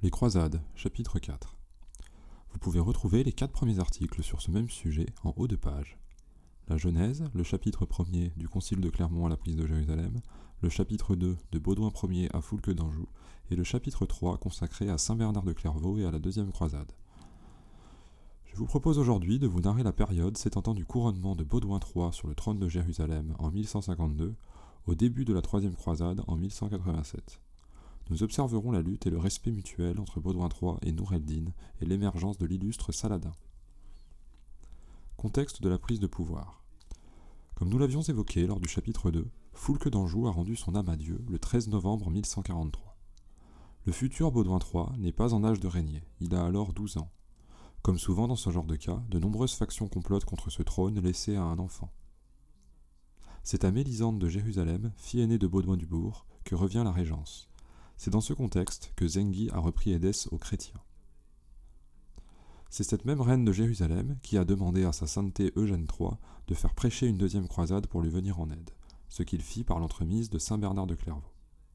Les croisades, chapitre 4. Vous pouvez retrouver les 4 premiers articles sur ce même sujet en haut de page. La Genèse, le chapitre 1er du Concile de Clermont à la prise de Jérusalem, le chapitre 2 de Baudouin Ier à Foulques d'Anjou, et le chapitre 3 consacré à Saint Bernard de Clairvaux et à la deuxième croisade. Je vous propose aujourd'hui de vous narrer la période s'étendant du couronnement de Baudouin III sur le trône de Jérusalem en 1152 au début de la troisième croisade en 1187. Nous observerons la lutte et le respect mutuel entre Baudouin III et Nour el-Din et l'émergence de l'illustre Saladin. Contexte de la prise de pouvoir. Comme nous l'avions évoqué lors du chapitre 2, Foulques d'Anjou a rendu son âme à Dieu le 13 novembre 1143. Le futur Baudouin III n'est pas en âge de régner, il a alors 12 ans. Comme souvent dans ce genre de cas, de nombreuses factions complotent contre ce trône laissé à un enfant. C'est à Mélisande de Jérusalem, fille aînée de Baudouin du Bourg, que revient la régence. C'est dans ce contexte que Zengi a repris Édesse aux chrétiens. C'est cette même reine de Jérusalem qui a demandé à sa sainteté Eugène III de faire prêcher une deuxième croisade pour lui venir en aide, ce qu'il fit par l'entremise de Saint Bernard de Clairvaux.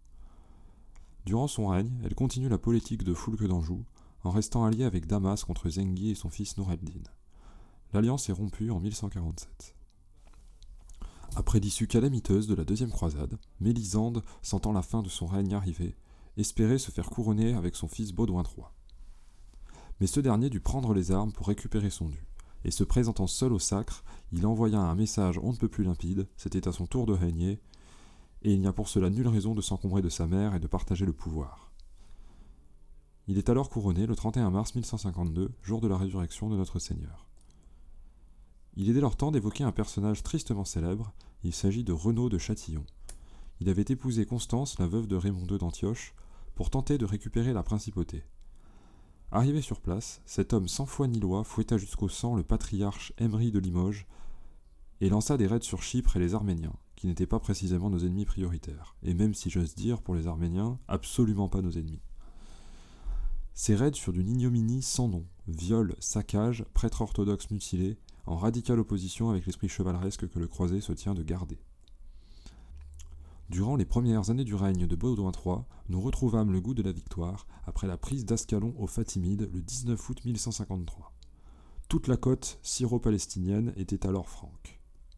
Durant son règne, elle continue la politique de Foulques d'Anjou, en restant alliée avec Damas contre Zengi et son fils Nour el-Din. L'alliance est rompue en 1147. Après l'issue calamiteuse de la deuxième croisade, Mélisande, sentant la fin de son règne arriver, espérait se faire couronner avec son fils Baudouin III. Mais ce dernier dut prendre les armes pour récupérer son dû, et se présentant seul au sacre, il envoya un message on ne peut plus limpide, c'était à son tour de régner, et il n'y a pour cela nulle raison de s'encombrer de sa mère et de partager le pouvoir. Il est alors couronné le 31 mars 1152, jour de la résurrection de notre Seigneur. Il est dès lors temps d'évoquer un personnage tristement célèbre, il s'agit de Renaud de Châtillon. Il avait épousé Constance, la veuve de Raymond II d'Antioche, pour tenter de récupérer la principauté. Arrivé sur place, cet homme sans foi ni loi fouetta jusqu'au sang le patriarche Aimeri de Limoges et lança des raids sur Chypre et les Arméniens, qui n'étaient pas précisément nos ennemis prioritaires, et même si j'ose dire pour les Arméniens, absolument pas nos ennemis. Ces raids furent d'une ignominie sans nom, viols, saccages, prêtres orthodoxes mutilés, en radicale opposition avec l'esprit chevaleresque que le croisé se tient de garder. Durant les premières années du règne de Baudouin III, nous retrouvâmes le goût de la victoire après la prise d'Ascalon aux Fatimides le 19 août 1153. Toute la côte syro-palestinienne était alors franque.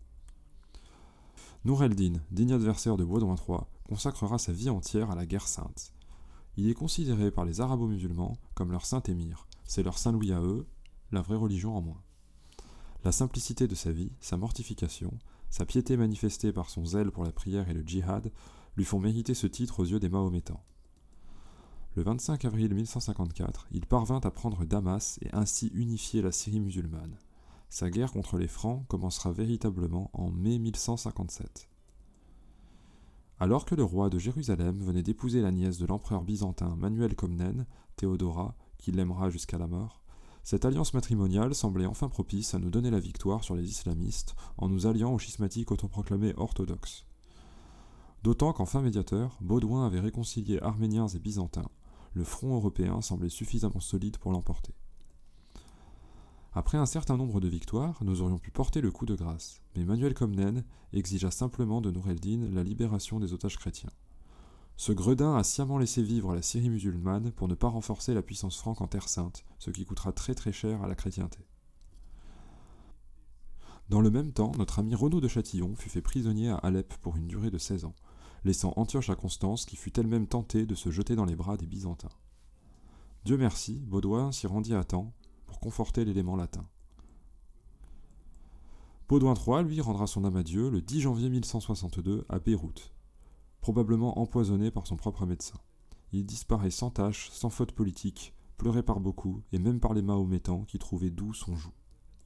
Nour el-Din, digne adversaire de Baudouin III, consacrera sa vie entière à la guerre sainte. Il est considéré par les arabo-musulmans comme leur saint émir, c'est leur saint Louis à eux, la vraie religion en moins. La simplicité de sa vie, sa mortification, sa piété manifestée par son zèle pour la prière et le djihad lui font mériter ce titre aux yeux des Mahométans. Le 25 avril 1154, il parvint à prendre Damas et ainsi unifier la Syrie musulmane. Sa guerre contre les Francs commencera véritablement en mai 1157. Alors que le roi de Jérusalem venait d'épouser la nièce de l'empereur byzantin Manuel Comnène, Théodora, qui l'aimera jusqu'à la mort, cette alliance matrimoniale semblait enfin propice à nous donner la victoire sur les islamistes en nous alliant aux schismatiques autoproclamés orthodoxes. D'autant qu'en fin médiateur, Baudouin avait réconcilié Arméniens et Byzantins, le front européen semblait suffisamment solide pour l'emporter. Après un certain nombre de victoires, nous aurions pu porter le coup de grâce, mais Manuel Comnène exigea simplement de Nour el-Din la libération des otages chrétiens. Ce gredin a sciemment laissé vivre la Syrie musulmane pour ne pas renforcer la puissance franque en Terre Sainte, ce qui coûtera très très cher à la chrétienté. Dans le même temps, notre ami Renaud de Châtillon fut fait prisonnier à Alep pour une durée de 16 ans, laissant Antioche à Constance qui fut elle-même tentée de se jeter dans les bras des Byzantins. Dieu merci, Baudouin s'y rendit à temps pour conforter l'élément latin. Baudouin III, lui, rendra son âme à Dieu le 10 janvier 1162 à Beyrouth, probablement empoisonné par son propre médecin. Il disparaît sans tache, sans faute politique, pleuré par beaucoup, et même par les Mahométans qui trouvaient doux son joug.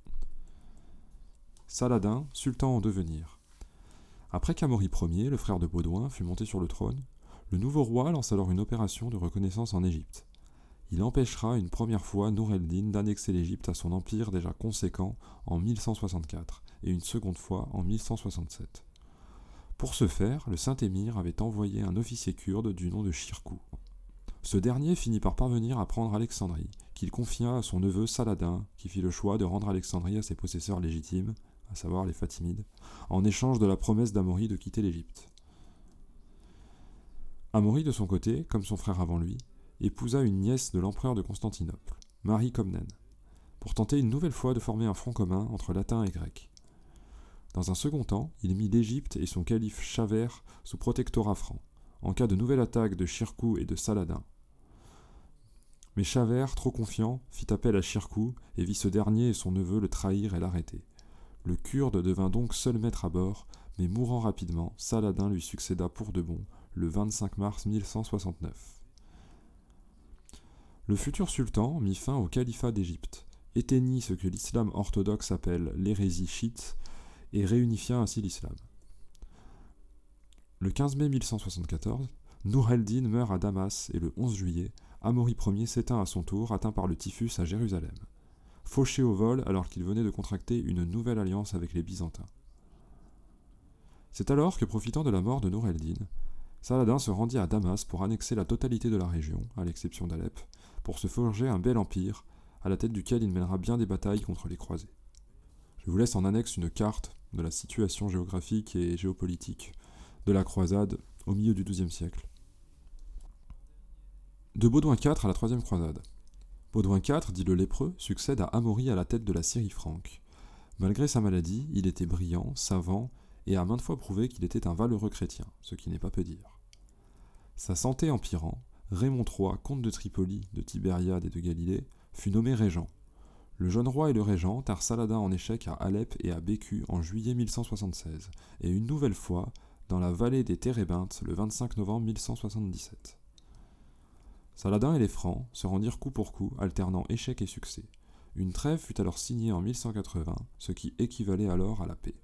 Saladin, sultan en devenir. Après qu'Amaury Ier, le frère de Baudouin, fut monté sur le trône, le nouveau roi lance alors une opération de reconnaissance en Égypte. Il empêchera une première fois Nour el-Din d'annexer l'Égypte à son empire déjà conséquent en 1164, et une seconde fois en 1167. Pour ce faire, le Saint-Émir avait envoyé un officier kurde du nom de Shirkuh. Ce dernier finit par parvenir à prendre Alexandrie, qu'il confia à son neveu Saladin, qui fit le choix de rendre Alexandrie à ses possesseurs légitimes, à savoir les Fatimides, en échange de la promesse d'Amaury de quitter l'Égypte. Amaury, de son côté, comme son frère avant lui, épousa une nièce de l'empereur de Constantinople, Marie Comnène, pour tenter une nouvelle fois de former un front commun entre latin et grec. Dans un second temps, il mit l'Égypte et son calife Chavert sous protectorat franc, en cas de nouvelle attaque de Shirkuh et de Saladin. Mais Chavert, trop confiant, fit appel à Shirkuh et vit ce dernier et son neveu le trahir et l'arrêter. Le Kurde devint donc seul maître à bord, mais mourant rapidement, Saladin lui succéda pour de bon, le 25 mars 1169. Le futur sultan mit fin au califat d'Égypte, éteignit ce que l'islam orthodoxe appelle l'hérésie chiite, et réunifia ainsi l'islam. Le 15 mai 1174, Nour el-Din meurt à Damas et le 11 juillet, Amaury Ier s'éteint à son tour, atteint par le typhus à Jérusalem, fauché au vol alors qu'il venait de contracter une nouvelle alliance avec les Byzantins. C'est alors que, profitant de la mort de Nour el-Din, Saladin se rendit à Damas pour annexer la totalité de la région, à l'exception d'Alep, pour se forger un bel empire, à la tête duquel il mènera bien des batailles contre les croisés. Je vous laisse en annexe une carte de la situation géographique et géopolitique de la croisade au milieu du XIIe siècle. De Baudouin IV à la troisième croisade. Baudouin IV, dit le lépreux, succède à Amaury à la tête de la Syrie franque. Malgré sa maladie, il était brillant, savant, et a maintes fois prouvé qu'il était un valeureux chrétien, ce qui n'est pas peu dire. Sa santé empirant, Raymond III, comte de Tripoli, de Tibériade et de Galilée, fut nommé régent. Le jeune roi et le régent tinrent Saladin en échec à Alep et à Bécu en juillet 1176, et une nouvelle fois dans la vallée des Térébintes le 25 novembre 1177. Saladin et les Francs se rendirent coup pour coup, alternant échec et succès. Une trêve fut alors signée en 1180, ce qui équivalait alors à la paix.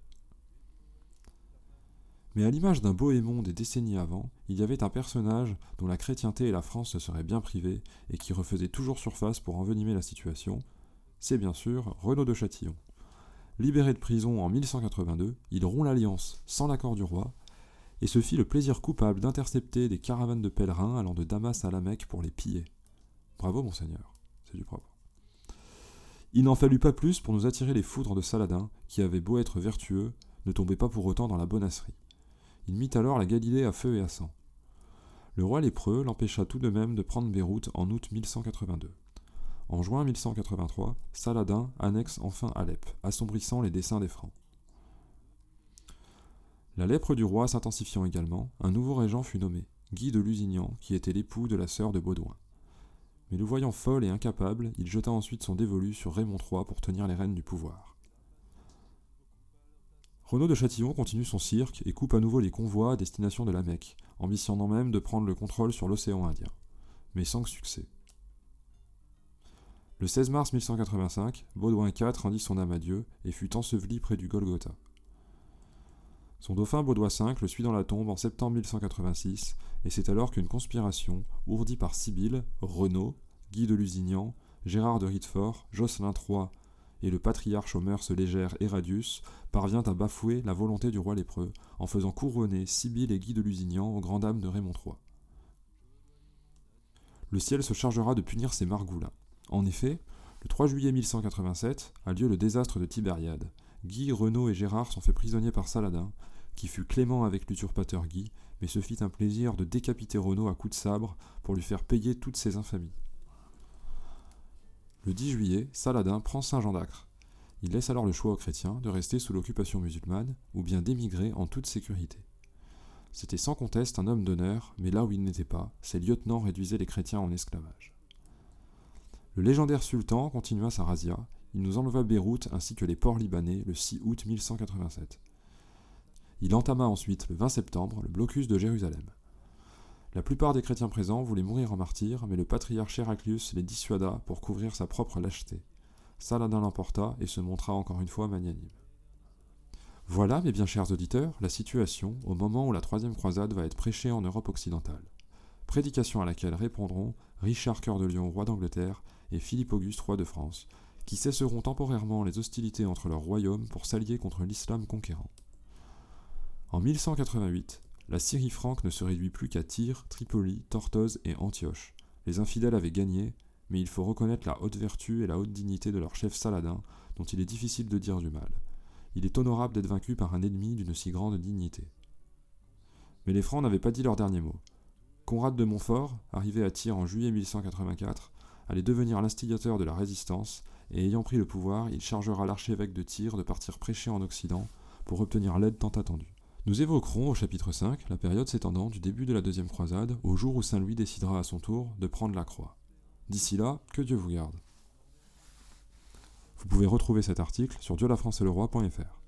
Mais à l'image d'un Bohémond des décennies avant, il y avait un personnage dont la chrétienté et la France se seraient bien privées et qui refaisait toujours surface pour envenimer la situation. C'est bien sûr Renaud de Châtillon. Libéré de prison en 1182, il rompt l'alliance sans l'accord du roi et se fit le plaisir coupable d'intercepter des caravanes de pèlerins allant de Damas à la Mecque pour les piller. Bravo monseigneur, c'est du propre. Il n'en fallut pas plus pour nous attirer les foudres de Saladin, qui avait beau être vertueux, ne tombait pas pour autant dans la bonasserie. Il mit alors la Galilée à feu et à sang. Le roi lépreux l'empêcha tout de même de prendre Beyrouth en août 1182. En juin 1183, Saladin annexe enfin Alep, assombrissant les desseins des Francs. La lèpre du roi s'intensifiant également, un nouveau régent fut nommé, Guy de Lusignan, qui était l'époux de la sœur de Baudouin. Mais le voyant folle et incapable, il jeta ensuite son dévolu sur Raymond III pour tenir les rênes du pouvoir. Renaud de Châtillon continue son cirque et coupe à nouveau les convois à destination de la Mecque, ambitionnant même de prendre le contrôle sur l'océan Indien, mais sans succès. Le 16 mars 1185, Baudouin IV rendit son âme à Dieu et fut enseveli près du Golgotha. Son dauphin Baudouin V le suit dans la tombe en septembre 1186, et c'est alors qu'une conspiration, ourdie par Sibylle, Renaud, Guy de Lusignan, Gérard de Ritefort, Jocelyn III et le patriarche aux mœurs légères Héradius, parvient à bafouer la volonté du roi lépreux, en faisant couronner Sibylle et Guy de Lusignan aux grandes dames de Raymond III. Le ciel se chargera de punir ces margoulins. En effet, le 3 juillet 1187 a lieu le désastre de Tibériade. Guy, Renaud et Gérard sont faits prisonniers par Saladin, qui fut clément avec l'usurpateur Guy, mais se fit un plaisir de décapiter Renaud à coups de sabre pour lui faire payer toutes ses infamies. Le 10 juillet, Saladin prend Saint-Jean d'Acre. Il laisse alors le choix aux chrétiens de rester sous l'occupation musulmane ou bien d'émigrer en toute sécurité. C'était sans conteste un homme d'honneur, mais là où il n'était pas, ses lieutenants réduisaient les chrétiens en esclavage. Le légendaire sultan continua sa razzia, il nous enleva Beyrouth ainsi que les ports libanais le 6 août 1187. Il entama ensuite, le 20 septembre, le blocus de Jérusalem. La plupart des chrétiens présents voulaient mourir en martyrs, mais le patriarche Héraclius les dissuada pour couvrir sa propre lâcheté. Saladin l'emporta et se montra encore une fois magnanime. Voilà, mes bien chers auditeurs, la situation au moment où la troisième croisade va être prêchée en Europe occidentale. Prédication à laquelle répondront Richard Cœur de Lion, roi d'Angleterre, et Philippe Auguste, roi de France, qui cesseront temporairement les hostilités entre leurs royaumes pour s'allier contre l'islam conquérant. En 1188, la Syrie franque ne se réduit plus qu'à Tyr, Tripoli, Tortose et Antioche. Les infidèles avaient gagné, mais il faut reconnaître la haute vertu et la haute dignité de leur chef Saladin, dont il est difficile de dire du mal. Il est honorable d'être vaincu par un ennemi d'une si grande dignité. Mais les Francs n'avaient pas dit leur dernier mot. Conrad de Montfort, arrivé à Tyr en juillet 1184, allait devenir l'instigateur de la résistance, et ayant pris le pouvoir, il chargera l'archevêque de Tyr de partir prêcher en Occident pour obtenir l'aide tant attendue. Nous évoquerons au chapitre 5 la période s'étendant du début de la deuxième croisade au jour où Saint Louis décidera à son tour de prendre la croix. D'ici là, que Dieu vous garde. Vous pouvez retrouver cet article sur dieu-la-france-et-le-roi.fr.